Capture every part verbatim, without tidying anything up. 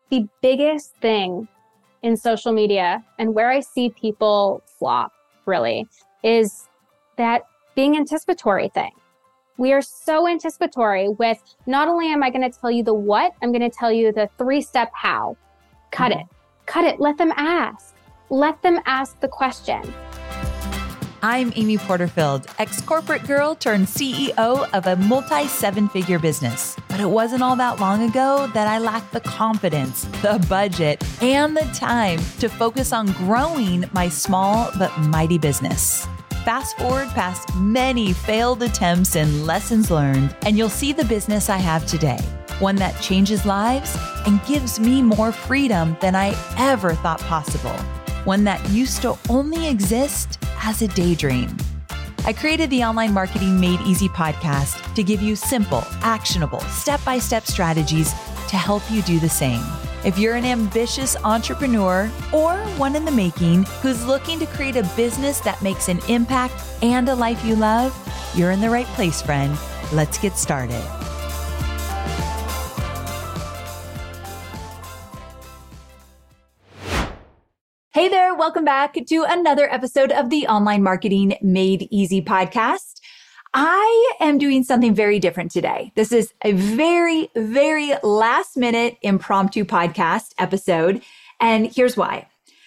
the biggest thing in social media and where I see people flop really is that being anticipatory thing. We are so anticipatory with not only am I going to tell you the what, I'm going to tell you the three-step how. Cut Mm-hmm. it. Cut it. Let them ask. Let them ask the question. I'm Amy Porterfield, ex-corporate girl turned C E O of a multi-seven-figure business. But it wasn't all that long ago that I lacked the confidence, the budget, and the time to focus on growing my small but mighty business. Fast forward past many failed attempts and lessons learned, and you'll see the business I have today. One that changes lives and gives me more freedom than I ever thought possible. One that used to only exist as a daydream. I created the Online Marketing Made Easy podcast to give you simple, actionable, step-by-step strategies to help you do the same. If you're an ambitious entrepreneur or one in the making who's looking to create a business that makes an impact and a life you love, you're in the right place, friend. Let's get started. Hey there, welcome back to another episode of the Online Marketing Made Easy podcast. I am doing something very different today. This is a very, very last minute impromptu podcast episode. And here's why.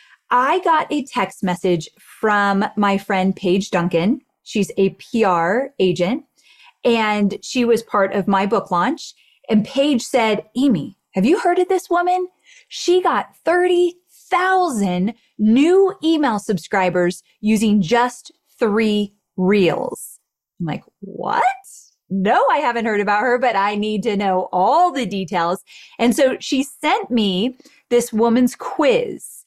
I got a text message from my friend Paige Duncan. She's a P R agent and she was part of my book launch. And Paige said, Amy, have you heard of this woman? She got thirty thousand new email subscribers using just three reels. I'm like, what? No, I haven't heard about her, but I need to know all the details. And so she sent me this woman's quiz.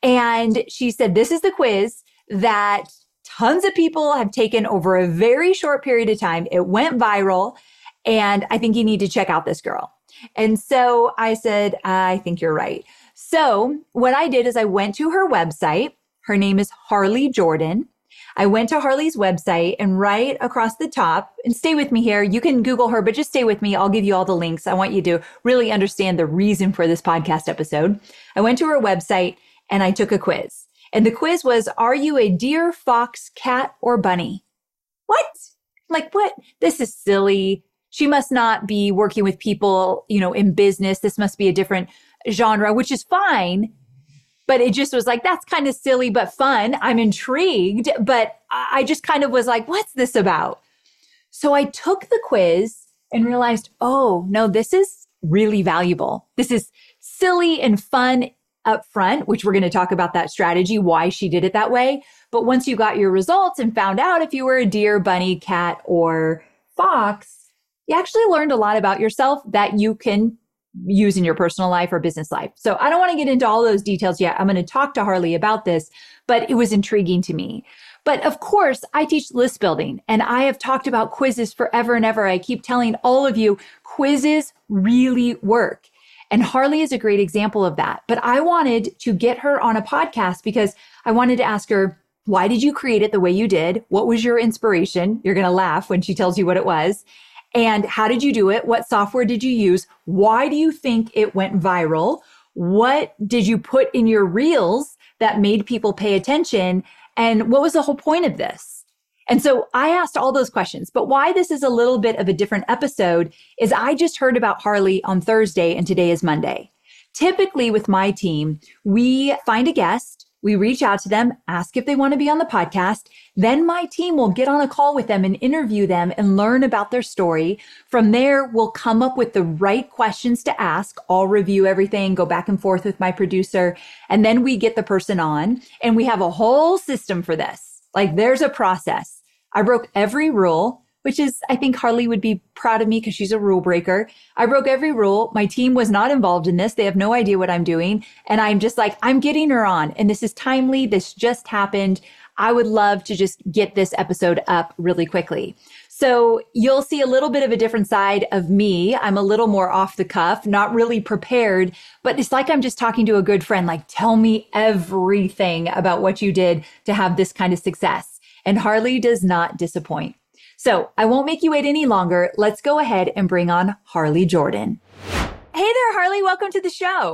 And she said, this is the quiz that tons of people have taken over a very short period of time. It went viral. And I think you need to check out this girl. And so I said, I think you're right. So what I did is I went to her website. Her name is Harley Jordan. I went to Harley's website and right across the top, and stay with me here. You can Google her, but just stay with me. I'll give you all the links. I want you to really understand the reason for this podcast episode. I went to her website and I took a quiz. And the quiz was, are you a deer, fox, cat, or bunny? What? Like what? This is silly. She must not be working with people, you know, in business. This must be a different genre, which is fine. But it just was like, that's kind of silly, but fun. I'm intrigued, but I just kind of was like, what's this about? So I took the quiz and realized, oh, no, this is really valuable. This is silly and fun up front, which we're going to talk about that strategy, why she did it that way. But once you got your results and found out if you were a deer, bunny, cat, or fox, you actually learned a lot about yourself that you can use in your personal life or business life. So I don't want to get into all those details yet. I'm going to talk to Harley about this, but it was intriguing to me. But of course, I teach list building and I have talked about quizzes forever and ever. I keep telling all of you, quizzes really work. And Harley is a great example of that. But I wanted to get her on a podcast because I wanted to ask her, why did you create it the way you did? What was your inspiration? You're going to laugh when she tells you what it was. And how did you do it? What software did you use? Why do you think it went viral? What did you put in your reels that made people pay attention? And what was the whole point of this? And so I asked all those questions, but why this is a little bit of a different episode is I just heard about Harley on Thursday and today is Monday. Typically with my team, we find a guest, we reach out to them, ask if they want to be on the podcast. Then my team will get on a call with them and interview them and learn about their story. From there, we'll come up with the right questions to ask. I'll review everything, go back and forth with my producer, and then we get the person on. And we have a whole system for this. Like there's a process. I broke every rule, which is, I think Harley would be proud of me because she's a rule breaker. I broke every rule. My team was not involved in this. They have no idea what I'm doing. And I'm just like, I'm getting her on. And this is timely. This just happened. I would love to just get this episode up really quickly. So you'll see a little bit of a different side of me. I'm a little more off the cuff, not really prepared, but it's like I'm just talking to a good friend, like, tell me everything about what you did to have this kind of success. And Harley does not disappoint. So I won't make you wait any longer. Let's go ahead and bring on Harley Jordan. Hey there, Harley. Welcome to the show.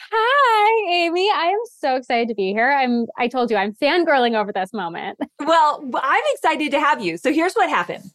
Hi, Amy. I am so excited to be here. I'm, I told you, I'm fangirling over this moment. Well, I'm excited to have you. So here's what happened.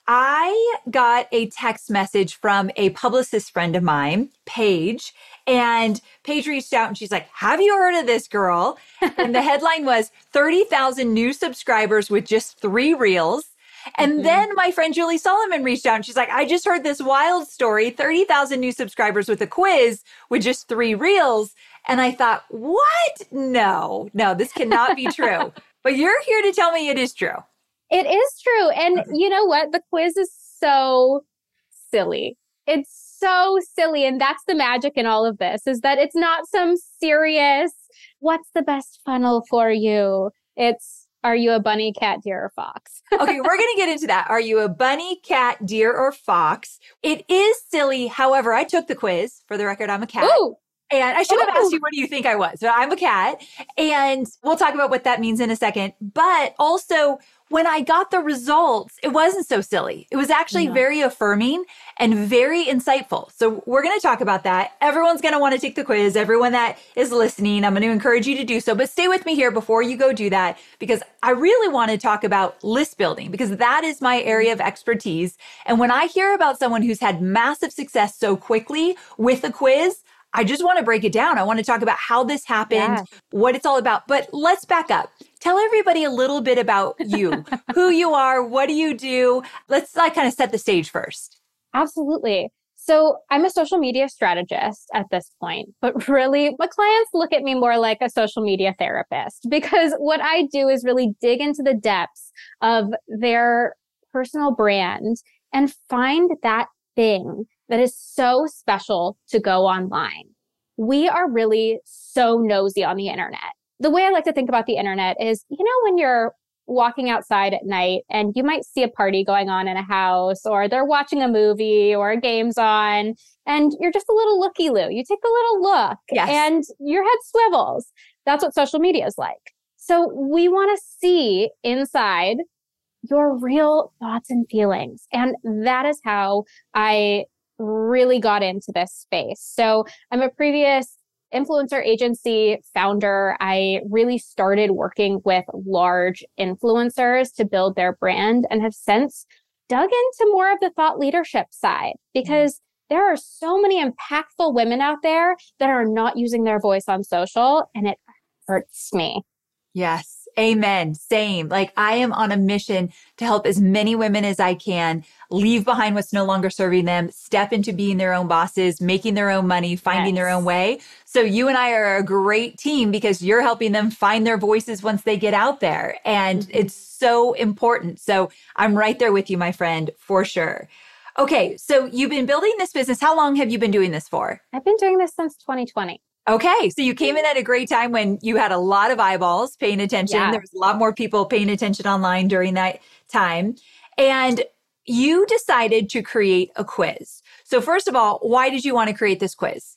I got a text message from a publicist friend of mine, Paige, and Paige reached out and she's like, have you heard of this girl? And the headline was thirty thousand new subscribers with just three reels. And mm-hmm. then my friend Julie Solomon reached out and she's like, I just heard this wild story, thirty thousand new subscribers with a quiz with just three reels. And I thought, what? No, no, this cannot be true. But you're here to tell me it is true. It is true. And you know what? The quiz is so silly. It's so silly. And that's the magic in all of this, is that it's not some serious, what's the best funnel for you? It's, are you a bunny, cat, deer, or fox? Okay, we're going to get into that. Are you a bunny, cat, deer, or fox? It is silly. However, I took the quiz. For the record, I'm a cat. Ooh. And I should have asked you, what do you think I was? So I'm a cat. And we'll talk about what that means in a second. But also, when I got the results, it wasn't so silly. It was actually no. very affirming and very insightful. So we're going to talk about that. Everyone's going to want to take the quiz. Everyone that is listening, I'm going to encourage you to do so. But stay with me here before you go do that, because I really want to talk about list building, because that is my area of expertise. And when I hear about someone who's had massive success so quickly with a quiz, I just want to break it down. I want to talk about how this happened, yeah. what it's all about. But let's back up. Tell everybody a little bit about you, who you are, what do you do? Let's like kind of set the stage first. Absolutely. So I'm a social media strategist at this point, but really my clients look at me more like a social media therapist, because what I do is really dig into the depths of their personal brand and find that thing that is so special to go online. We are really so nosy on the internet. The way I like to think about the internet is, you know, when you're walking outside at night and you might see a party going on in a house, or they're watching a movie or a game's on, and you're just a little looky-loo. You take a little look yes. and your head swivels. That's what social media is like. So we want to see inside your real thoughts and feelings. And that is how I really got into this space. So I'm a previous influencer agency founder. I really started working with large influencers to build their brand, and have since dug into more of the thought leadership side, because mm-hmm. there are so many impactful women out there that are not using their voice on social, and it hurts me. Yes. Amen. Same. Like, I am on a mission to help as many women as I can leave behind what's no longer serving them, step into being their own bosses, making their own money, finding yes. their own way. So you and I are a great team, because you're helping them find their voices once they get out there. And mm-hmm. it's so important. So I'm right there with you, my friend, for sure. Okay. So you've been building this business. How long have you been doing this for? I've been doing this since twenty twenty. Okay. So you came in at a great time when you had a lot of eyeballs paying attention. Yeah. There was a lot more people paying attention online during that time. And you decided to create a quiz. So first of all, why did you want to create this quiz?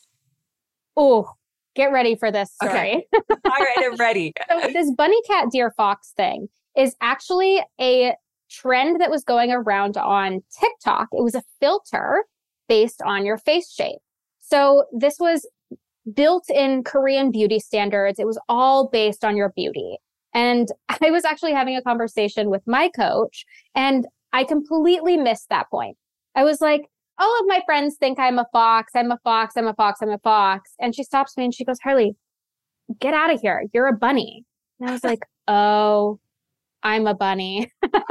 Oh, get ready for this story. Okay. All right, I'm ready. So this bunny, cat, deer, fox thing is actually a trend that was going around on TikTok. It was a filter based on your face shape. So this was built in Korean beauty standards. It was all based on your beauty. And I was actually having a conversation with my coach, and I completely missed that point. I was like, all of my friends think I'm a fox, I'm a fox, I'm a fox, I'm a fox. And she stops me and she goes, Harley, get out of here. You're a bunny. And I was like, oh, I'm a bunny.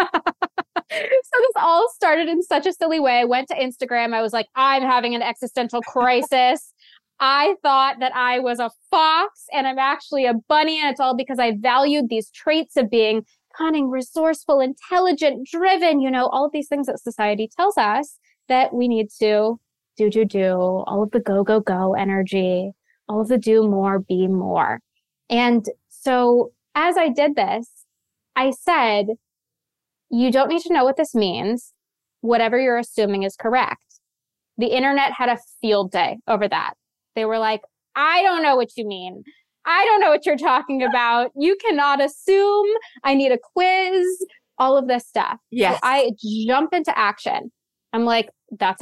So this all started in such a silly way. I went to Instagram. I was like, I'm having an existential crisis. I thought that I was a fox and I'm actually a bunny. And it's all because I valued these traits of being cunning, resourceful, intelligent, driven, you know, all of these things that society tells us that we need to do, do, do, all of the go, go, go energy, all of the do more, be more. And so as I did this, I said, you don't need to know what this means. Whatever you're assuming is correct. The internet had a field day over that. They were like, I don't know what you mean. I don't know what you're talking about. You cannot assume. I need a quiz, all of this stuff. Yes. So I jump into action. I'm like, that's it.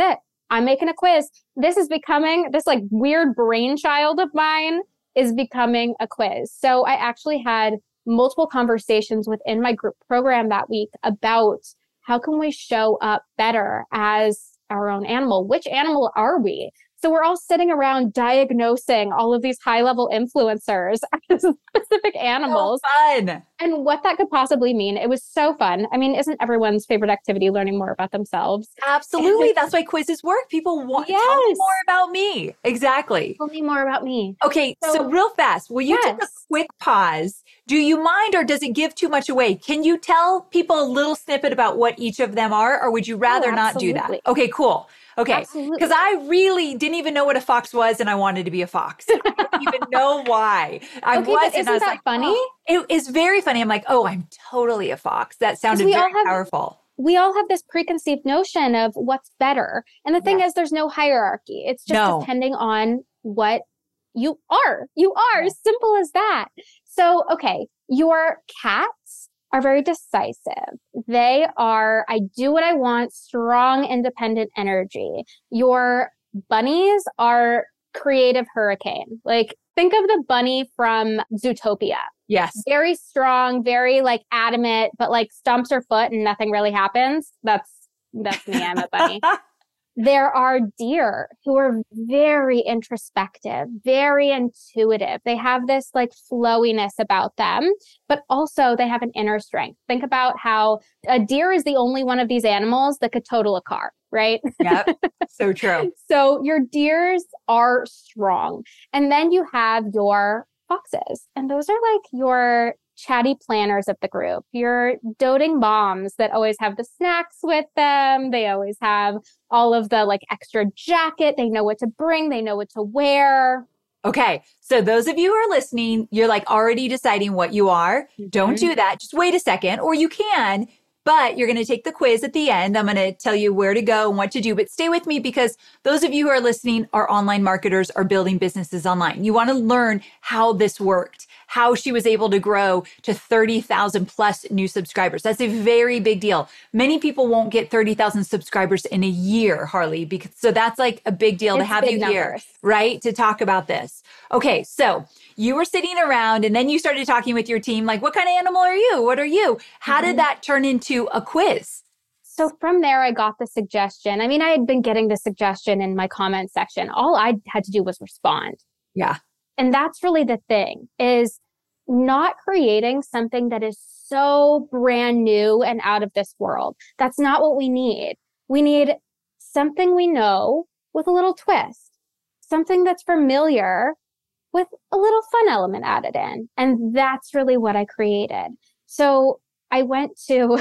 I'm making a quiz. This is becoming, this like weird brainchild of mine is becoming a quiz. So I actually had multiple conversations within my group program that week about how can we show up better as our own animal? Which animal are we? So we're all sitting around diagnosing all of these high-level influencers as specific animals. So fun. And what that could possibly mean. It was so fun. I mean, isn't everyone's favorite activity learning more about themselves? Absolutely. That's why quizzes work. People want to Yes. tell me more about me. Exactly. Tell me more about me. Okay. So, So- real fast, will you Yes. take a quick pause? Do you mind, or does it give too much away? Can you tell people a little snippet about what each of them are, or would you rather Oh, not do that? absolutely. Okay, cool. Okay. Absolutely. Because I really didn't even know what a fox was, and I wanted to be a fox. I didn't even know why. I Okay, was, but and I isn't was that like, funny? oh. It is very funny. I'm like, oh, I'm totally a fox. That sounded we all very have- powerful. We all have this preconceived notion of what's better. And the thing Yeah. is, there's no hierarchy. It's just No. depending on what you are. You are. Yeah. Simple as that. So, okay, your cats are very decisive. They are, I do what I want, strong, independent energy. Your bunnies are creative hurricane. Like, think of the bunny from Zootopia. Yes. Very strong, very like adamant, but like stumps her foot and nothing really happens. That's that's me. I'm a bunny. There are deer who are very introspective, very intuitive. They have this like flowiness about them, but also they have an inner strength. Think about how a deer is the only one of these animals that could total a car, right? Yep. So true. So your deers are strong. And then you have your foxes. And those are like your chatty planners of the group, your doting moms that always have the snacks with them. They always have all of the like extra jacket. They know what to bring. They know what to wear. Okay. So those of you who are listening, you're like already deciding what you are. Don't Mhm. do that. Just wait a second, or you can, but you're going to take the quiz at the end. I'm going to tell you where to go and what to do, but stay with me because those of you who are listening are online marketers, are building businesses online. You want to learn how this worked, how she was able to grow to thirty thousand plus new subscribers. That's a very big deal. Many people won't get thirty thousand subscribers in a year, Harley, because so that's like a big deal to It's have big you here, numbers. right? To talk about this. Okay. So you were sitting around and then you started talking with your team, like, what kind of animal are you? What are you? How Mhm. did that turn into a quiz? So from there, I got the suggestion. I mean, I had been getting the suggestion in my comment section. All I had to do was respond. Yeah. And that's really the thing, is not creating something that is so brand new and out of this world. That's not what we need. We need something we know with a little twist, something that's familiar with a little fun element added in. And that's really what I created. So I went to,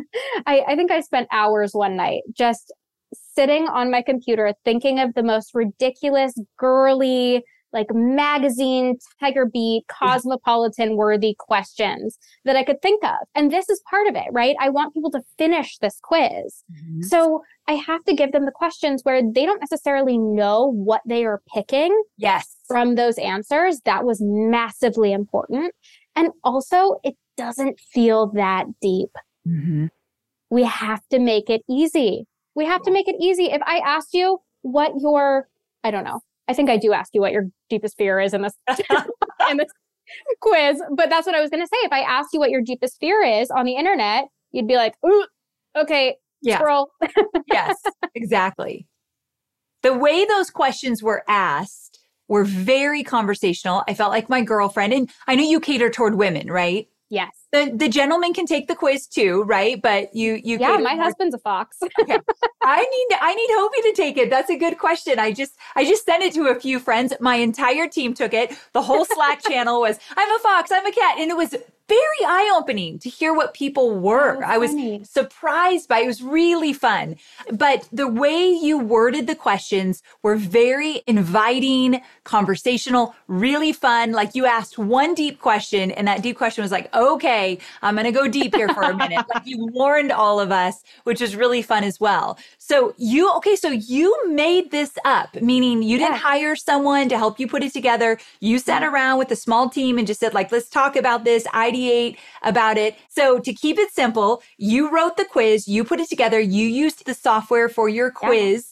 I, I think I spent hours one night just sitting on my computer thinking of the most ridiculous, girly, like magazine, Tiger Beat, Cosmopolitan worthy questions that I could think of. And this is part of it, right? I want people to finish this quiz. Mhm. So I have to give them the questions where they don't necessarily know what they are picking Yes. from those answers. That was massively important. And also, it doesn't feel that deep. Mhm. We have to make it easy. We have to make it easy. If I asked you what your, I don't know, I think I do ask you what your deepest fear is in this, in this quiz, but that's what I was going to say. If I asked you what your deepest fear is on the internet, you'd be like, ooh, okay, Yeah. scroll. Yes, exactly. The way those questions were asked were very conversational. I felt like my girlfriend, and I know you cater toward women, right? Yes. The the gentleman can take the quiz too, right? But you you Yeah, cater my more- husband's a fox. Okay. I need I need Hobie to take it. That's a good question. I just I just sent it to a few friends. My entire team took it. The whole Slack channel was I'm a fox, I'm a cat, and it was very eye-opening to hear what people were. Oh, I was funny. surprised by it. It was really fun. But the way you worded the questions were very inviting, conversational, really fun. Like you asked one deep question and that deep question was like, okay, I'm going to go deep here for a minute. Like you warned all of us, which is really fun as well. So you, okay, so you made this up, meaning you didn't Yeah. hire someone to help you put it together. You sat around with a small team and just said like, let's talk about this, ideate about it. So to keep it simple, you wrote the quiz, you put it together, you used the software for your quiz.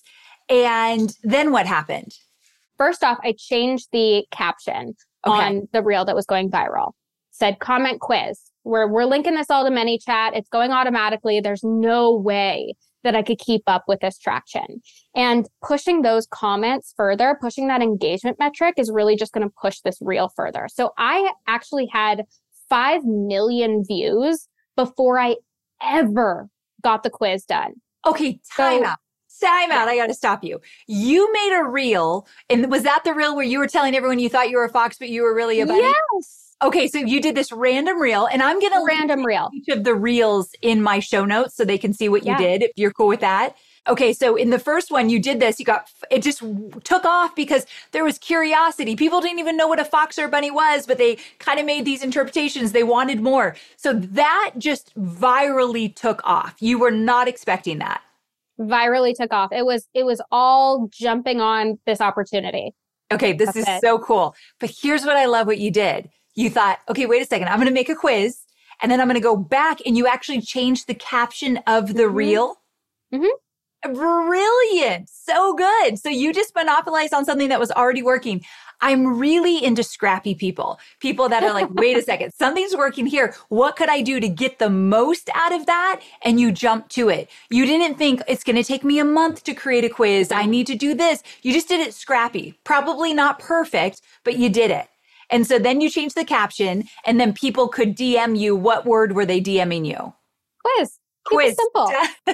And then what happened? First off, I changed the caption okay. on the reel that was going viral. Said comment quiz. We're, we're linking this all to ManyChat. It's going automatically. There's no way that I could keep up with this traction. And pushing those comments further, pushing that engagement metric is really just going to push this reel further. So I actually had five million views before I ever got the quiz done. Okay, time so, out. Time out. I got to stop you. You made a reel. And was that the reel where you were telling everyone you thought you were a fox, but you were really a bunny? Yes. Okay, so you did this random reel, and I'm going to random reel each of the reels in my show notes so they can see what yeah. you did, if you're cool with that. Okay, so in the first one you did this, you got, it just took off because there was curiosity. People didn't even know what a fox or a bunny was, but they kind of made these interpretations. They wanted more. So that just virally took off. You were not expecting that. Virally took off. It was, it was all jumping on this opportunity. Okay, this That's is it. So cool. But here's what I love what you did. You thought, okay, wait a second, I'm going to make a quiz and then I'm going to go back, and you actually changed the caption of the mm-hmm. reel. Mm-hmm. Brilliant. So good. So you just monopolized on something that was already working. I'm really into scrappy people, people that are like, wait a second, something's working here. What could I do to get the most out of that? And you jump to it. You didn't think it's going to take me a month to create a quiz. I need to do this. You just did it scrappy. Probably not perfect, but you did it. And so then you changed the caption, and then people could D M you. What word were they DMing you? Quiz. Quiz. Simple.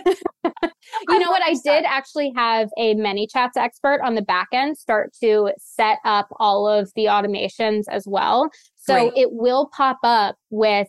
You know what? I did actually have a ManyChats expert on the back end start to set up all of the automations as well. So Great. It will pop up with,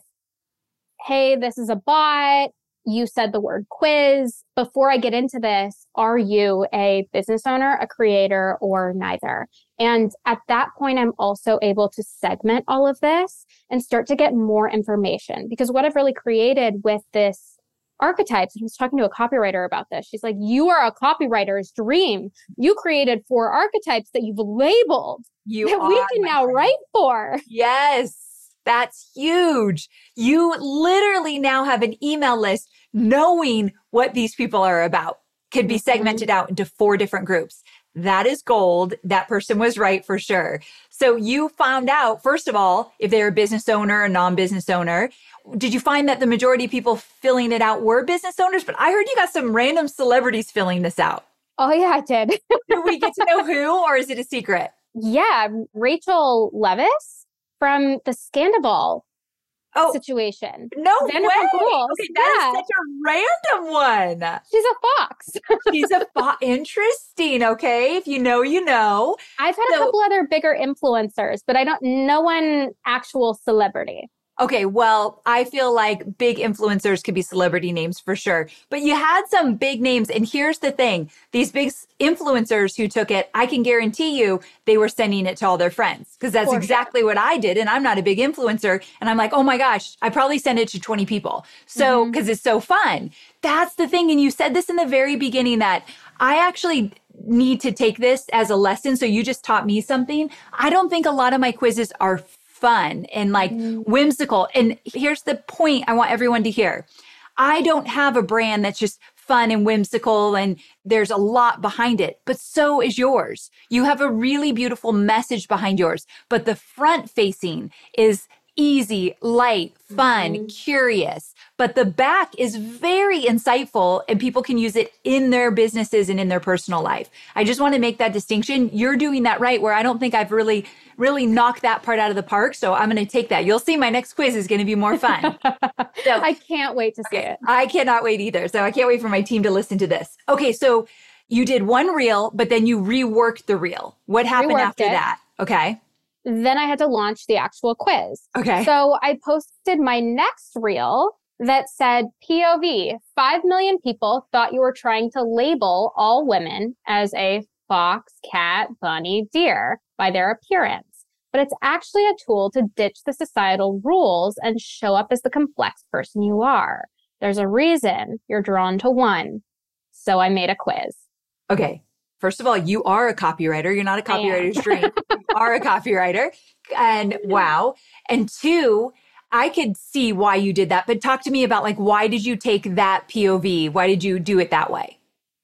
hey, this is a bot. You said the word quiz. Before I get into this, are you a business owner, a creator, or neither? And at that point, I'm also able to segment all of this and start to get more information, because what I've really created with this archetypes, I was talking to a copywriter about this. She's like, you are a copywriter's dream. You created four archetypes that you've labeled you that we can now friend. write for. Yes. That's huge. You literally now have an email list knowing what these people are about. Could be segmented out into four different groups. That is gold. That person was right for sure. So you found out, first of all, if they're a business owner or non-business owner. Did you find that the majority of people filling it out were business owners? But I heard you got some random celebrities filling this out. Oh, yeah, I did. Do we get to know who, or is it a secret? Yeah, Rachel Leviss from the Scandival oh, situation. No way. Okay, that yeah. is such a random one. She's a fox. She's a fox. Interesting. Okay. If you know, you know. I've had so, a couple other bigger influencers, but I don't, no one actual celebrity. Okay, well, I feel like big influencers could be celebrity names for sure. But you had some big names. And here's the thing. These big influencers who took it, I can guarantee you they were sending it to all their friends, because that's for exactly sure. what I did. And I'm not a big influencer. And I'm like, oh my gosh, I probably sent it to twenty people. So, because mm-hmm. it's so fun. That's the thing. And you said this in the very beginning, that I actually need to take this as a lesson. So you just taught me something. I don't think a lot of my quizzes are fun and like mm. whimsical. And here's the point I want everyone to hear. I don't have a brand that's just fun and whimsical and there's a lot behind it, but so is yours. You have a really beautiful message behind yours, but the front facing is easy, light, fun, mm-hmm. curious. But the back is very insightful and people can use it in their businesses and in their personal life. I just want to make that distinction. You're doing that right, where I don't think I've really, really knocked that part out of the park. So I'm going to take that. You'll see my next quiz is going to be more fun. So, I can't wait to see okay, it. I cannot wait either. So I can't wait for my team to listen to this. Okay, so you did one reel, but then you reworked the reel. What happened Reworked after it. that? Okay. Then I had to launch the actual quiz. Okay. So I posted my next reel that said, P O V, five million people thought you were trying to label all women as a fox, cat, bunny, deer by their appearance. But it's actually a tool to ditch the societal rules and show up as the complex person you are. There's a reason you're drawn to one. So I made a quiz. Okay. First of all, you are a copywriter. You're not a copywriter's dream. You are a copywriter. And wow. And two, I could see why you did that. But talk to me about, like, why did you take that P O V? Why did you do it that way?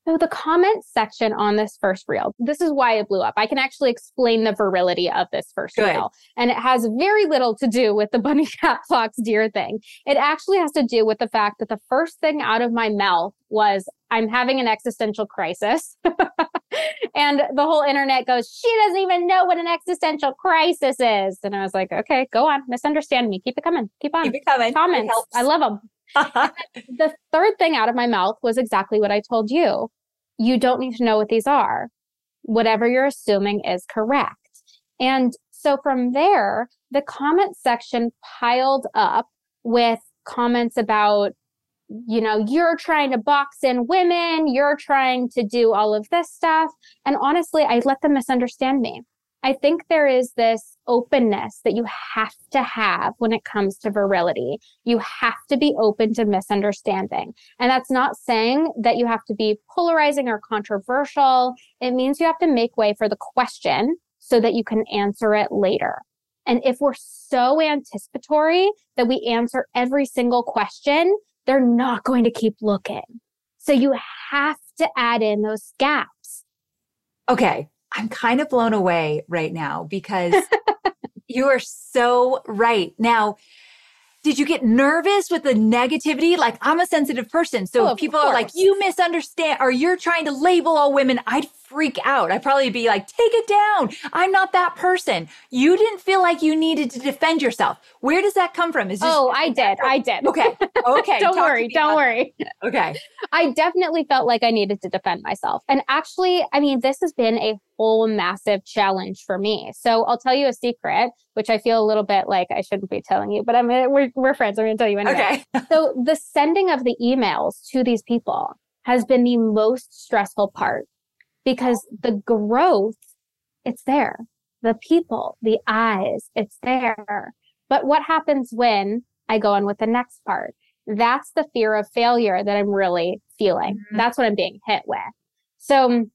So the comment section on this first reel, this is why it blew up. I can actually explain the virility of this first Good. reel. And it has very little to do with the bunny, cat, fox, deer thing. It actually has to do with the fact that the first thing out of my mouth was, I'm having an existential crisis. And the whole internet goes, she doesn't even know what an existential crisis is. And I was like, okay, go on. Misunderstand me. Keep it coming. Keep on. Keep it coming. Comments. I love them. The third thing out of my mouth was exactly what I told you. You don't need to know what these are. Whatever you're assuming is correct. And so from there, the comment section piled up with comments about, you know, you're trying to box in women, you're trying to do all of this stuff. And honestly, I let them misunderstand me. I think there is this openness that you have to have when it comes to virility. You have to be open to misunderstanding. And that's not saying that you have to be polarizing or controversial. It means you have to make way for the question so that you can answer it later. And if we're so anticipatory that we answer every single question, they're not going to keep looking. So you have to add in those gaps. Okay. I'm kind of blown away right now because you are so right. Now, did you get nervous with the negativity? Like, I'm a sensitive person. So Oh, if people are like, you misunderstand, or you're trying to label all women, I'd freak out. I'd probably be like, take it down. I'm not that person. You didn't feel like you needed to defend yourself. Where does that come from? Is this- Oh, I did. I did. Okay. Okay. Don't worry. Don't about- worry. Okay. I definitely felt like I needed to defend myself. And actually, I mean, this has been a whole massive challenge for me. So I'll tell you a secret, which I feel a little bit like I shouldn't be telling you, but I'm gonna, we're, we're friends. I'm going to tell you anyway. Okay. So the sending of the emails to these people has been the most stressful part because the growth, it's there. The people, the eyes, it's there. But what happens when I go on with the next part? That's the fear of failure that I'm really feeling. Mm-hmm. That's what I'm being hit with. So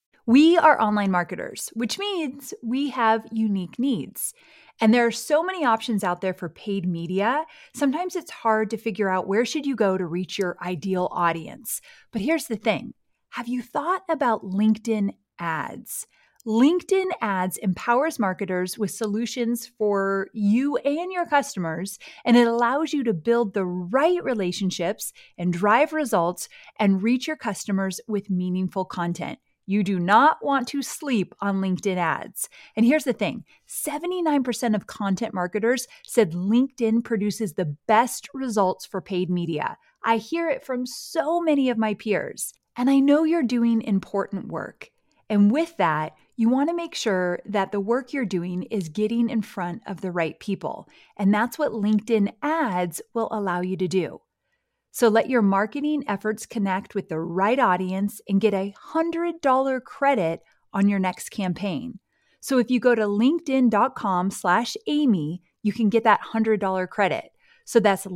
we are online marketers, which means we have unique needs. And there are so many options out there for paid media. Sometimes it's hard to figure out where should you go to reach your ideal audience. But here's the thing. Have you thought about LinkedIn ads? LinkedIn ads empowers marketers with solutions for you and your customers, and it allows you to build the right relationships and drive results and reach your customers with meaningful content. You do not want to sleep on LinkedIn ads. And here's the thing, seventy-nine percent of content marketers said LinkedIn produces the best results for paid media. I hear it from so many of my peers. And I know you're doing important work. And with that, you want to make sure that the work you're doing is getting in front of the right people. And that's what LinkedIn ads will allow you to do. So let your marketing efforts connect with the right audience and get a one hundred dollars credit on your next campaign. So if you go to linkedin.com slash Amy, you can get that one hundred dollars credit. So that's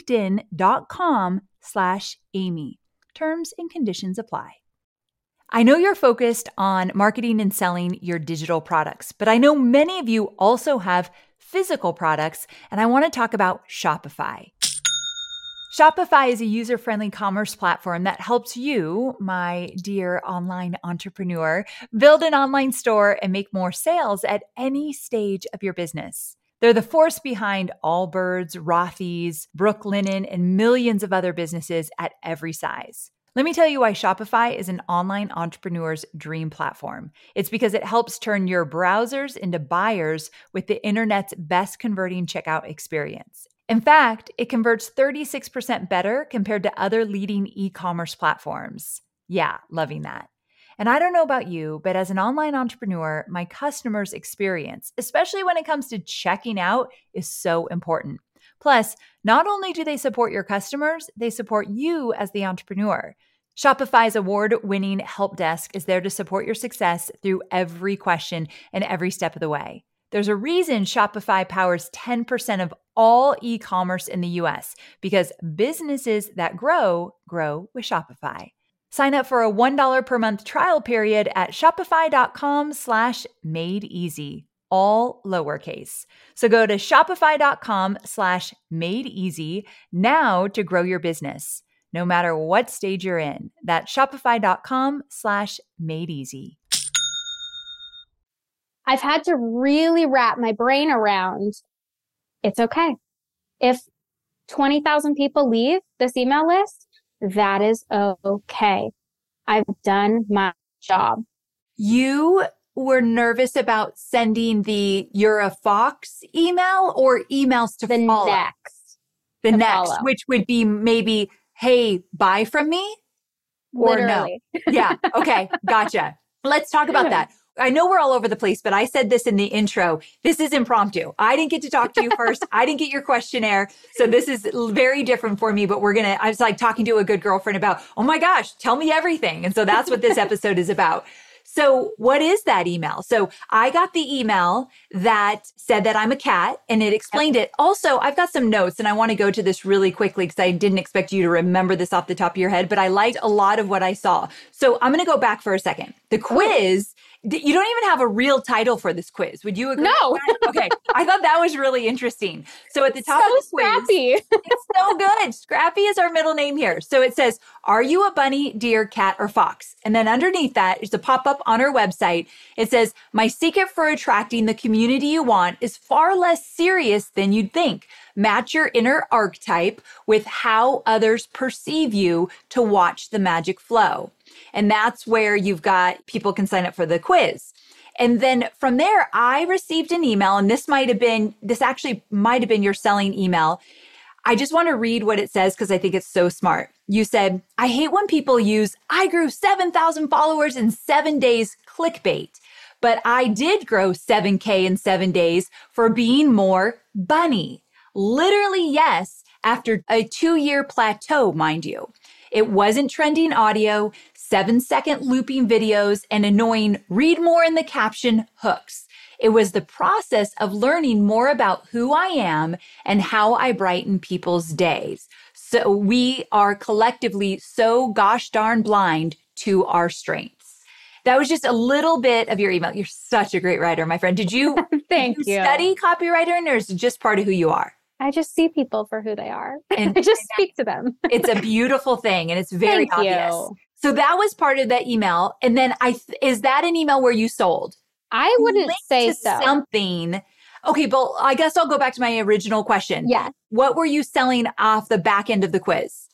linkedin.com slash Amy. Terms and conditions apply. I know you're focused on marketing and selling your digital products, but I know many of you also have physical products, and I want to talk about Shopify. Shopify is a user-friendly commerce platform that helps you, my dear online entrepreneur, build an online store and make more sales at any stage of your business. They're the force behind Allbirds, Rothy's, Brooklinen, and millions of other businesses at every size. Let me tell you why Shopify is an online entrepreneur's dream platform. It's because it helps turn your browsers into buyers with the internet's best converting checkout experience. In fact, it converts thirty-six percent better compared to other leading e-commerce platforms. Yeah, loving that. And I don't know about you, but as an online entrepreneur, my customers' experience, especially when it comes to checking out, is so important. Plus, not only do they support your customers, they support you as the entrepreneur. Shopify's award-winning help desk is there to support your success through every question and every step of the way. There's a reason Shopify powers ten percent of all e-commerce in the U S because businesses that grow, grow with Shopify. Sign up for a one dollar per month trial period at shopify.com slash made easy, all lowercase. So go to shopify.com slash made easy now to grow your business. no matter what stage you're in. That's shopify.com slash made easy. I've had to really wrap my brain around, it's okay. If twenty thousand people leave this email list, that is okay. I've done my job. You were nervous about sending the "you're a fox" email or emails to the follow? next. The next, follow. Which would be maybe, hey, buy from me? Or Literally. no? Yeah. Okay. Gotcha. Let's talk about that. I know we're all over the place, but I said this in the intro. This is impromptu. I didn't get to talk to you first. I didn't get your questionnaire. So this is very different for me, but we're going to, I was like talking to a good girlfriend about, oh my gosh, tell me everything. And so that's what this episode is about. So what is that email? So I got the email that said that I'm a cat and it explained it. Also, I've got some notes and I want to go to this really quickly because I didn't expect you to remember this off the top of your head, but I liked a lot of what I saw. So I'm going to go back for a second. The quiz, you don't even have a real title for this quiz. Would you agree? No. Okay. I thought that was really interesting. So at the top so of the quiz, scrappy. it's so good. Scrappy is our middle name here. So it says, are you a bunny, deer, cat, or fox? And then underneath that is a pop-up on our website. It says, my secret for attracting the community you want is far less serious than you'd think. Match your inner archetype with how others perceive you to watch the magic flow. And that's where you've got people can sign up for the quiz. And then from there, I received an email, and this might have been, this actually might have been your selling email. I just want to read what it says because I think it's so smart. You said, I hate when people use, I grew seven thousand followers in seven days clickbait, but I did grow seven K in seven days for being more bunny. Literally, yes, after a two-year plateau, mind you. It wasn't trending audio, seven-second looping videos, and annoying read more in the caption hooks. It was the process of learning more about who I am and how I brighten people's days. So we are collectively so gosh darn blind to our strengths. That was just a little bit of your email. You're such a great writer, my friend. Did you, Thank did you, you. study copywriting, or is it just part of who you are? I just see people for who they are. And I just speak to them. It's a beautiful thing, and it's very Thank obvious. you. So that was part of that email. And then I, th- is that an email where you sold? I wouldn't Linked say to so. Something. Okay, but I guess I'll go back to my original question. Yeah. What were you selling off the back end of the quiz?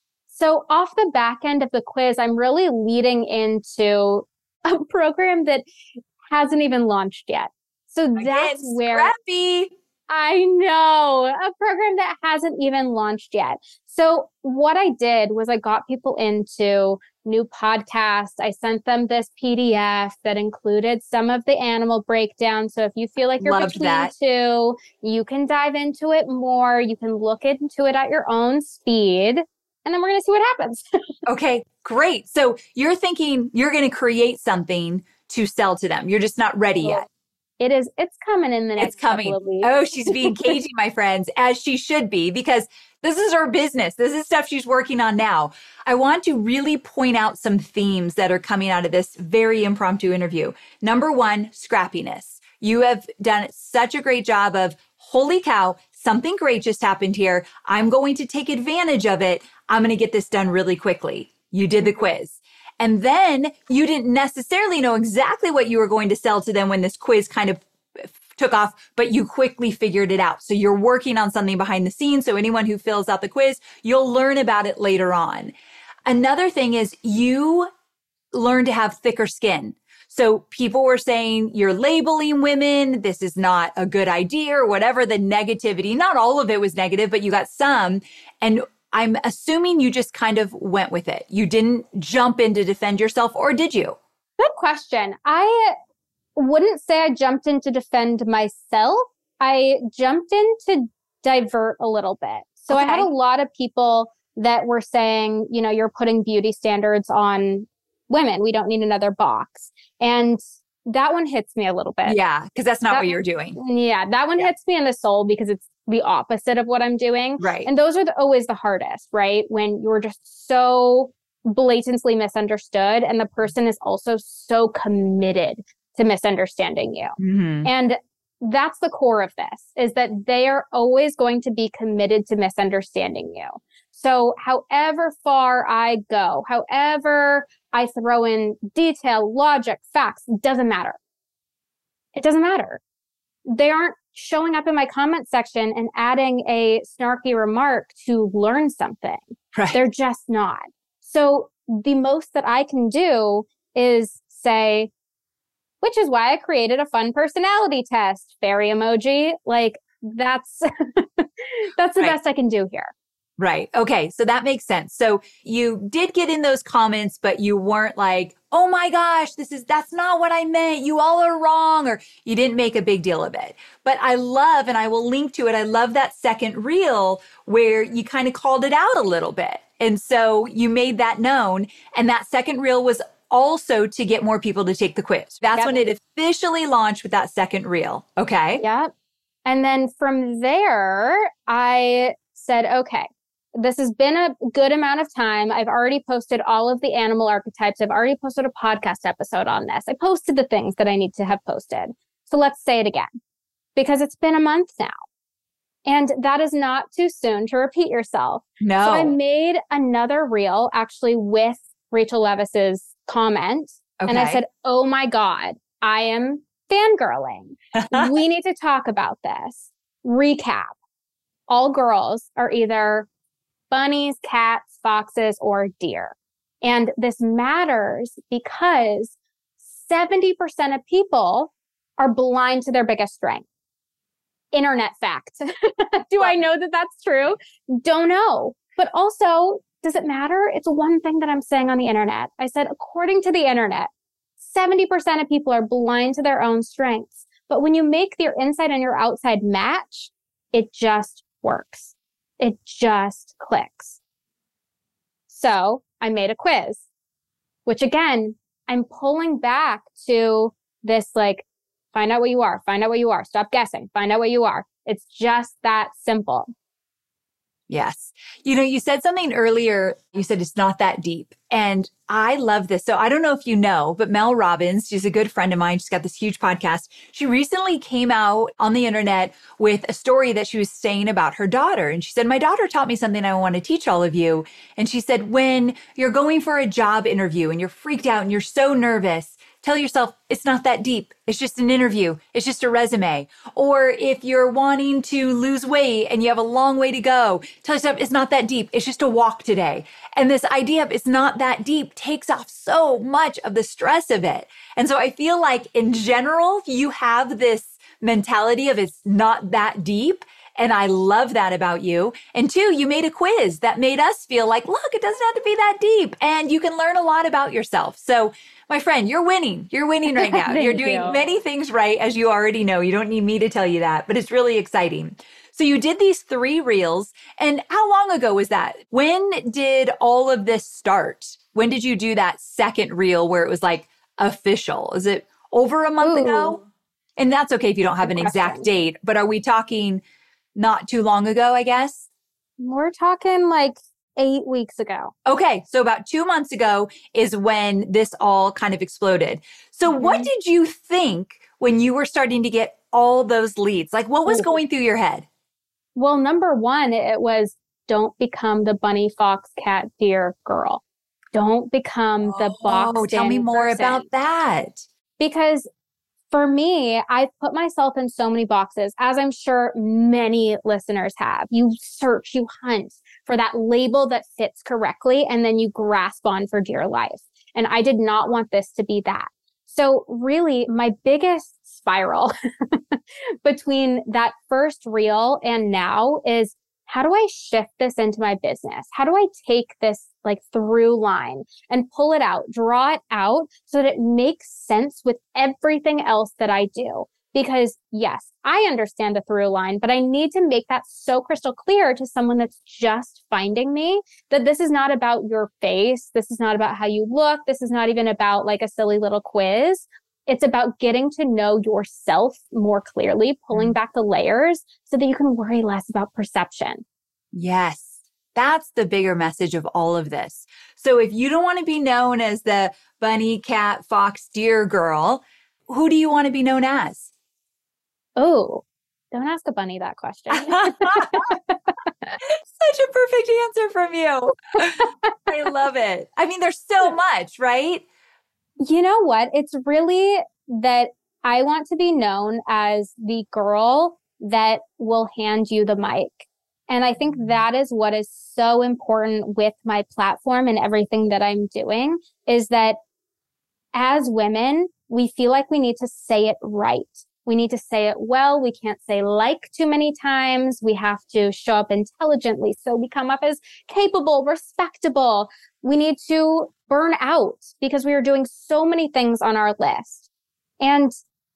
So off the back end of the quiz, I'm really leading into a program that hasn't even launched yet. So Again, that's where scrappy. I know, a program that hasn't even launched yet. So what I did was I got people into new podcasts. I sent them this P D F that included some of the animal breakdown. So if you feel like you're Loved between that. two, you can dive into it more. You can look into it at your own speed. And then we're going to see what happens. Okay, great. So you're thinking you're going to create something to sell to them. You're just not ready yet. It is, it's coming in the next It's coming. couple of weeks. Oh, she's being cagey, my friends, as she should be, because this is her business. This is stuff she's working on now. I want to really point out some themes that are coming out of this very impromptu interview. Number one, scrappiness. You have done such a great job of, holy cow, something great just happened here. I'm going to take advantage of it. I'm going to get this done really quickly. You did the quiz. And then you didn't necessarily know exactly what you were going to sell to them when this quiz kind of took off, but you quickly figured it out. So you're working on something behind the scenes. So anyone who fills out the quiz, you'll learn about it later on. Another thing is you learn to have thicker skin. So people were saying you're labeling women. This is not a good idea or whatever the negativity. Not all of it was negative, but you got some. And I'm assuming you just kind of went with it. You didn't jump in to defend yourself, or did you? Good question. I wouldn't say I jumped in to defend myself. I jumped in to divert a little bit. So Okay. I had a lot of people that were saying, you know, you're putting beauty standards on women. We don't need another box. And that one hits me a little bit. Yeah, because that's not That- what you're doing. Yeah, that one Yeah. hits me in the soul because it's the opposite of what I'm doing. Right. And those are the, always the hardest, right? When you're just so blatantly misunderstood and the person is also so committed to misunderstanding you. Mm-hmm. And that's the core of this, is that they are always going to be committed to misunderstanding you. So however far I go, however I throw in detail, logic, facts, doesn't matter. It doesn't matter. They aren't showing up in my comment section and adding a snarky remark to learn something. Right. They're just not. So the most that I can do is say, which is why I created a fun personality test, fairy emoji. Like that's, that's the right. best I can do here. Right. Okay. So that makes sense. So you did get in those comments, but you weren't like, oh my gosh, this is, that's not what I meant. You all are wrong. Or you didn't make a big deal of it. But I love, and I will link to it. I love that second reel where you kind of called it out a little bit. And so you made that known. And that second reel was also to get more people to take the quiz. That's yep. when it officially launched with that second reel. Okay. Yep. And then from there, I said, okay, this has been a good amount of time. I've already posted all of the animal archetypes. I've already posted a podcast episode on this. I posted the things that I need to have posted. So let's say it again, because it's been a month now. And that is not too soon to repeat yourself. No. So I made another reel actually with Rachel Levis's comment. Okay. And I said, oh my God, I am fangirling. We need to talk about this. Recap. All girls are either bunnies, cats, foxes, or deer. And this matters because seventy percent of people are blind to their biggest strength. Internet fact. Do I know that that's true? Don't know. But also, does it matter? It's one thing that I'm saying on the internet. I said, according to the internet, seventy percent of people are blind to their own strengths. But when you make your inside and your outside match, it just works. It just clicks. So I made a quiz, which again, I'm pulling back to this, like, find out what you are, find out what you are, stop guessing, find out what you are. It's just that simple. Yes. You know, you said something earlier. You said it's not that deep. And I love this. So I don't know if you know, but Mel Robbins, she's a good friend of mine. She's got this huge podcast. She recently came out on the internet with a story that she was saying about her daughter. And she said, my daughter taught me something I want to teach all of you. And she said, when you're going for a job interview and you're freaked out and you're so nervous, tell yourself it's not that deep. It's just an interview. It's just a resume. Or if you're wanting to lose weight and you have a long way to go, tell yourself it's not that deep. It's just a walk today. And this idea of it's not that deep takes off so much of the stress of it. And so I feel like in general, you have this mentality of it's not that deep. And I love that about you. And two, you made a quiz that made us feel like, look, it doesn't have to be that deep. And you can learn a lot about yourself. So my friend, you're winning. You're winning right now. You're doing you. many things right, as you already know. You don't need me to tell you that, but it's really exciting. So you did these three reels. And how long ago was that? When did all of this start? When did you do that second reel where it was like official? Is it over a month Ooh. ago? And that's okay if you don't have Good an question. exact date, but are we talking not too long ago, I guess? We're talking like eight weeks ago. Okay. So about two months ago is when this all kind of exploded. So mm-hmm. what did you think when you were starting to get all those leads? Like what was Ooh. going through your head? Well, number one, it was don't become the bunny, fox, cat, deer girl. Don't become the box. Oh, tell me more person. about that. Because for me, I've put myself in so many boxes, as I'm sure many listeners have. You search, you hunt for that label that fits correctly, and then you grasp on for dear life. And I did not want this to be that. So really, my biggest spiral between that first reel and now is, how do I shift this into my business? How do I take this like through line and pull it out, draw it out so that it makes sense with everything else that I do? Because yes, I understand the through line, but I need to make that so crystal clear to someone that's just finding me that this is not about your face. This is not about how you look. This is not even about like a silly little quiz. It's about getting to know yourself more clearly, pulling back the layers so that you can worry less about perception. Yes. That's the bigger message of all of this. So if you don't want to be known as the bunny, cat, fox, deer girl, who do you want to be known as? Oh, don't ask a bunny that question. Such a perfect answer from you. I love it. I mean, there's so much, right? You know what? It's really that I want to be known as the girl that will hand you the mic. And I think that is what is so important with my platform and everything that I'm doing is that as women, we feel like we need to say it right. We need to say it well. We can't say like too many times. We have to show up intelligently. So we come up as capable, respectable. We need to burn out because we are doing so many things on our list. And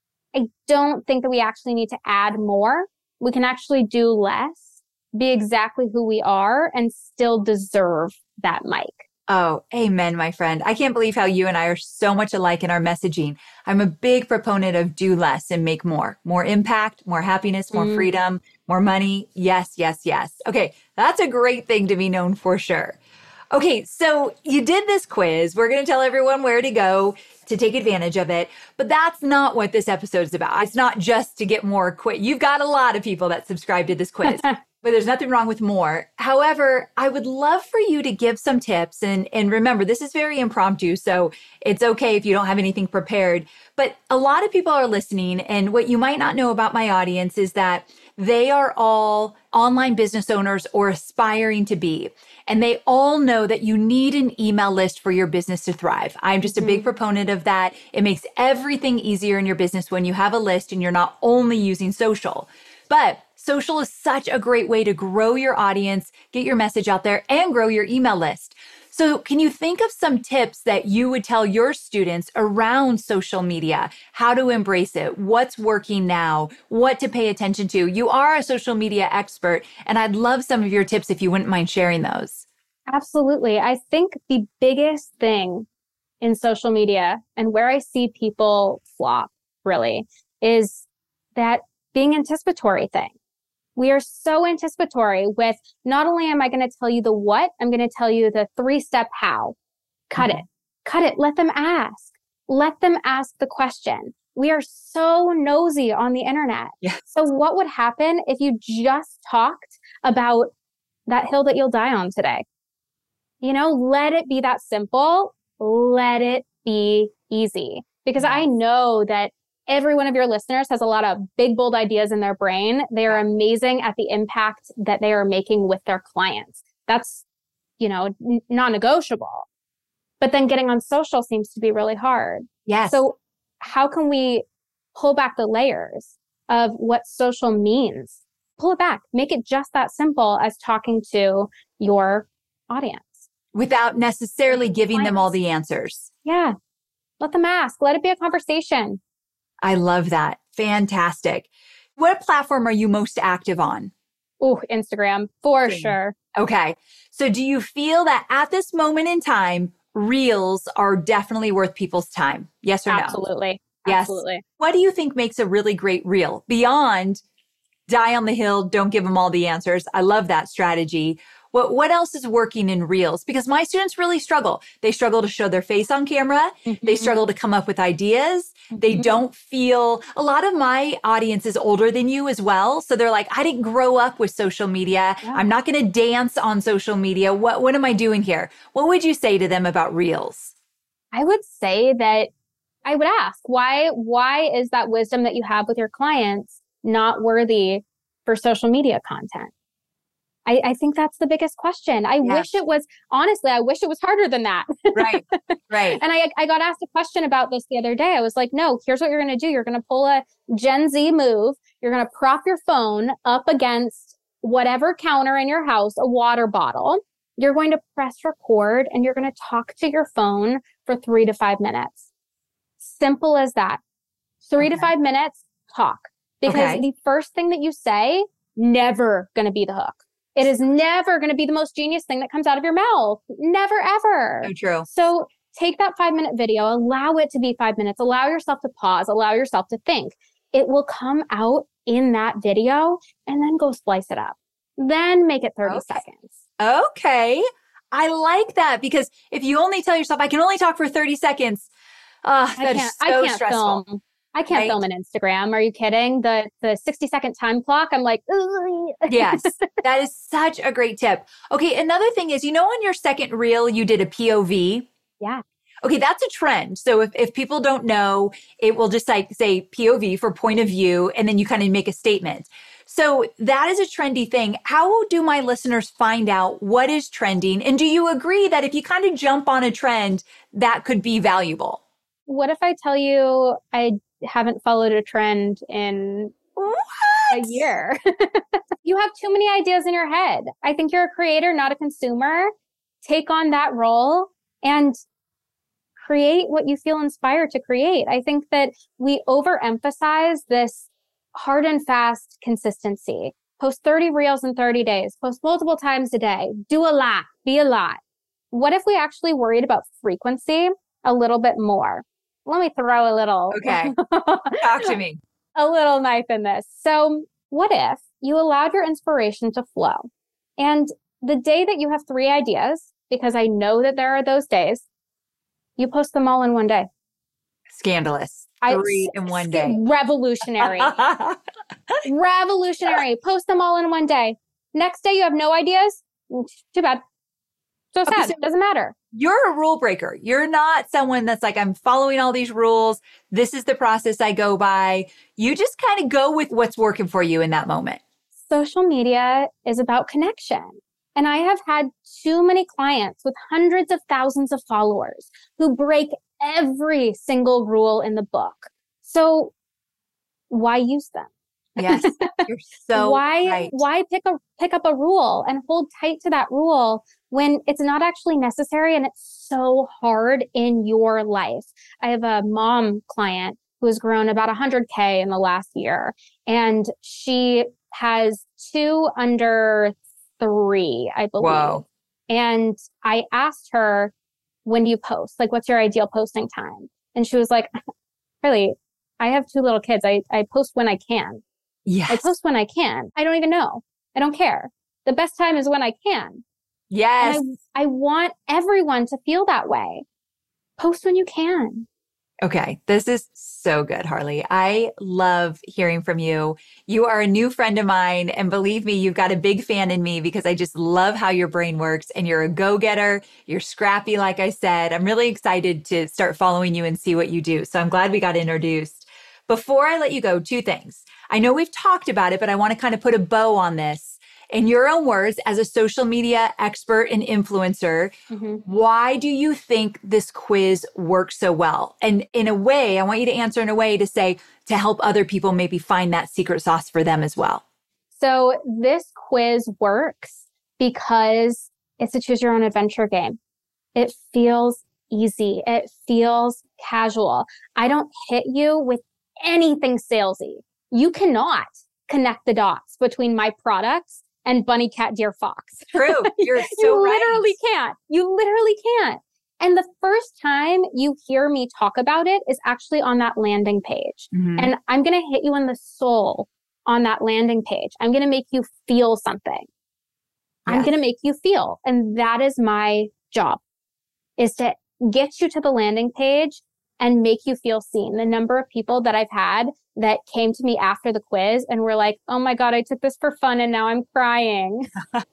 I don't think that we actually need to add more. We can actually do less, be exactly who we are, and still deserve that mic. Oh, amen, my friend. I can't believe how you and I are so much alike in our messaging. I'm a big proponent of do less and make more. More impact, more happiness, more mm. freedom, more money. Yes, yes, yes. Okay, that's a great thing to be known for sure. Okay, so you did this quiz. We're going to tell everyone where to go to take advantage of it. But that's not what this episode is about. It's not just to get more quiz. You've got a lot of people that subscribe to this quiz. But there's nothing wrong with more. However, I would love for you to give some tips. And, and remember, this is very impromptu, so it's okay if you don't have anything prepared. But a lot of people are listening. And what you might not know about my audience is that they are all online business owners or aspiring to be. And they all know that you need an email list for your business to thrive. I'm just mm-hmm. a big proponent of that. It makes everything easier in your business when you have a list and you're not only using social. But social is such a great way to grow your audience, get your message out there, and grow your email list. So can you think of some tips that you would tell your students around social media, how to embrace it, what's working now, what to pay attention to? You are a social media expert, and I'd love some of your tips if you wouldn't mind sharing those. Absolutely. I think the biggest thing in social media and where I see people flop really is that being anticipatory thing. We are so anticipatory with not only am I going to tell you the what, I'm going to tell you the three-step how. Cut mm-hmm. it. Cut it. Let them ask. Let them ask the question. We are so nosy on the internet. Yes. So what would happen if you just talked about that hill that you'll die on today? You know, let it be that simple. Let it be easy. Because yes. I know that every one of your listeners has a lot of big, bold ideas in their brain. They are amazing at the impact that they are making with their clients. That's, you know, n- non-negotiable. But then getting on social seems to be really hard. Yes. So how can we pull back the layers of what social means? Pull it back. Make it just that simple as talking to your audience. Without necessarily giving clients. them all the answers. Yeah. Let them ask. Let it be a conversation. I love that. Fantastic. What platform are you most active on? Oh, Instagram, for sure. Okay. So do you feel that at this moment in time, Reels are definitely worth people's time? Yes or no? Absolutely. Yes. Absolutely. What do you think makes a really great Reel? Beyond die on the hill, don't give them all the answers. I love that strategy. What what else is working in Reels? Because my students really struggle. They struggle to show their face on camera. Mm-hmm. They struggle to come up with ideas. Mm-hmm. They don't feel, a lot of my audience is older than you as well. So they're like, I didn't grow up with social media. Yeah. I'm not going to dance on social media. What, what am I doing here? What would you say to them about Reels? I would say that I would ask, why, why is that wisdom that you have with your clients not worthy for social media content? I, I think that's the biggest question. I yes. wish it was, honestly, I wish it was harder than that. Right, right. And I, I got asked a question about this the other day. I was like, no, here's what you're going to do. You're going to pull a Gen Z move. You're going to prop your phone up against whatever counter in your house, a water bottle. You're going to press record and you're going to talk to your phone for three to five minutes. Simple as that. Three okay. to five minutes, talk. Because okay. the first thing that you say, never going to be the hook. It is never going to be the most genius thing that comes out of your mouth. Never, ever. So true. So take that five minute video, allow it to be five minutes, allow yourself to pause, allow yourself to think. It will come out in that video and then go splice it up. Then make it thirty okay. seconds. Okay. I like that because if you only tell yourself, I can only talk for thirty seconds, uh, that is so I can't stressful. Film. I can't right? film an Instagram. Are you kidding? The the sixty second time clock. I'm like, ugh. Yes, that is such a great tip. Okay, another thing is, you know, on your second reel, you did a P O V. Yeah. Okay, that's a trend. So if, if people don't know, it will just like say P O V for point of view, and then you kind of make a statement. So that is a trendy thing. How do my listeners find out what is trending? And do you agree that if you kind of jump on a trend, that could be valuable? What if I tell you I haven't followed a trend in What? a year? You have too many ideas in your head. I think you're a creator, not a consumer. Take on that role and create what you feel inspired to create. I think that we overemphasize this hard and fast consistency. Post thirty reels in thirty days, post multiple times a day, do a lot, be a lot. What if we actually worried about frequency a little bit more? Let me throw a little, Okay. Talk to me. a little knife in this. So what if you allowed your inspiration to flow? And the day that you have three ideas, because I know that there are those days, you post them all in one day. Scandalous. Three I, in one day. Revolutionary. Revolutionary. Post them all in one day. Next day, you have no ideas. Too bad. So sad. Okay, so doesn't matter. You're a rule breaker. You're not someone that's like, I'm following all these rules. This is the process I go by. You just kind of go with what's working for you in that moment. Social media is about connection. And I have had too many clients with hundreds of thousands of followers who break every single rule in the book. So why use them? Yes, you're so why right. Why pick a pick up a rule and hold tight to that rule when it's not actually necessary and it's so hard in your life? I have a mom client who has grown about one hundred K in the last year, and she has two under three, I believe. Whoa. And I asked her, when do you post? Like, what's your ideal posting time? And she was like, really, I have two little kids. I, I post when I can. Yes. I post when I can. I don't even know. I don't care. The best time is when I can. Yes. And I, I want everyone to feel that way. Post when you can. Okay. This is so good, Harley. I love hearing from you. You are a new friend of mine. And believe me, you've got a big fan in me because I just love how your brain works, and you're a go-getter. You're scrappy, like I said. I'm really excited to start following you and see what you do. So I'm glad we got introduced. Before I let you go, two things. I know we've talked about it, but I want to kind of put a bow on this. In your own words, as a social media expert and influencer, mm-hmm. why do you think this quiz works so well? And in a way, I want you to answer in a way to say, to help other people maybe find that secret sauce for them as well. So this quiz works because it's a choose your own adventure game. It feels easy. It feels casual. I don't hit you with anything salesy. You cannot connect the dots between my products and Bunny Cat Deer Fox. True. You're so You right. literally can't. You literally can't. And the first time you hear me talk about it is actually on that landing page. Mm-hmm. And I'm going to hit you in the soul on that landing page. I'm going to make you feel something. Yes. I'm going to make you feel. And that is my job, is to get you to the landing page and make you feel seen. The number of people that I've had that came to me after the quiz and were like, oh my God, I took this for fun and now I'm crying.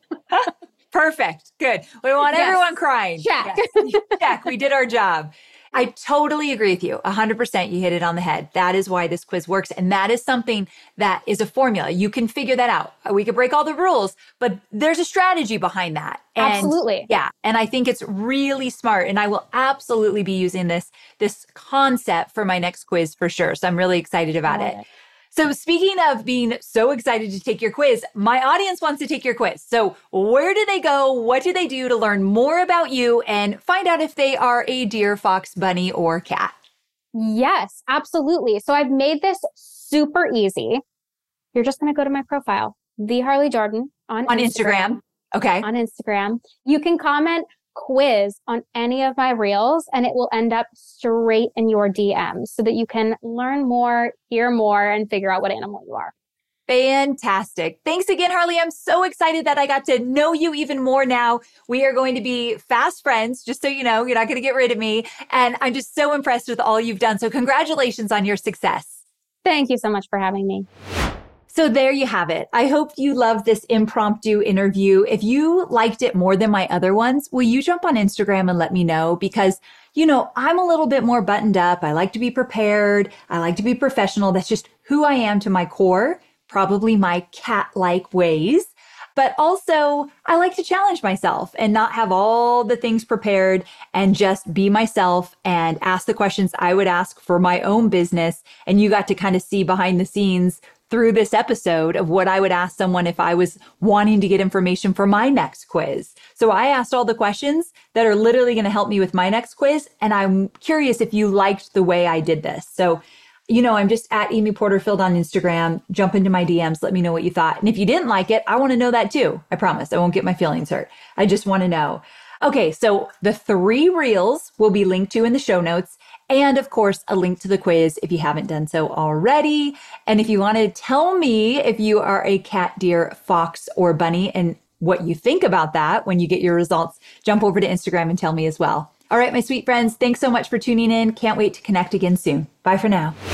Perfect. Good. We want yes. everyone crying. Check. Yes. Check. We did our job. I totally agree with you. one hundred percent. You hit it on the head. That is why this quiz works. And that is something that is a formula. You can figure that out. We could break all the rules, but there's a strategy behind that. And absolutely. Yeah. And I think it's really smart. And I will absolutely be using this, this concept for my next quiz for sure. So I'm really excited about it. it. So speaking of being so excited to take your quiz, my audience wants to take your quiz. So where do they go? What do they do to learn more about you and find out if they are a deer, fox, bunny, or cat? Yes, absolutely. So I've made this super easy. You're just going to go to my profile, The Harley Jordan on, on Instagram. Instagram. Okay. On Instagram. You can comment quiz on any of my reels and it will end up straight in your D Ms so that you can learn more, hear more, and figure out what animal you are. Fantastic. Thanks again, Harley. I'm so excited that I got to know you even more now. We are going to be fast friends, just so you know. You're not going to get rid of me. And I'm just so impressed with all you've done. So congratulations on your success. Thank you so much for having me. So there you have it. I hope you loved this impromptu interview. If you liked it more than my other ones, will you jump on Instagram and let me know? Because, you know, I'm a little bit more buttoned up. I like to be prepared. I like to be professional. That's just who I am to my core, probably my cat-like ways. But also, I like to challenge myself and not have all the things prepared and just be myself and ask the questions I would ask for my own business. And you got to kind of see behind the scenes through this episode of what I would ask someone if I was wanting to get information for my next quiz. So I asked all the questions that are literally going to help me with my next quiz. And I'm curious if you liked the way I did this. So, you know, I'm just at Amy Porterfield on Instagram. Jump into my D Ms. Let me know what you thought. And if you didn't like it, I want to know that too. I promise I won't get my feelings hurt. I just want to know. Okay, so the three reels will be linked to in the show notes. And of course, a link to the quiz if you haven't done so already. And if you want to tell me if you are a cat, deer, fox, or bunny and what you think about that when you get your results, jump over to Instagram and tell me as well. All right, my sweet friends, thanks so much for tuning in. Can't wait to connect again soon. Bye for now.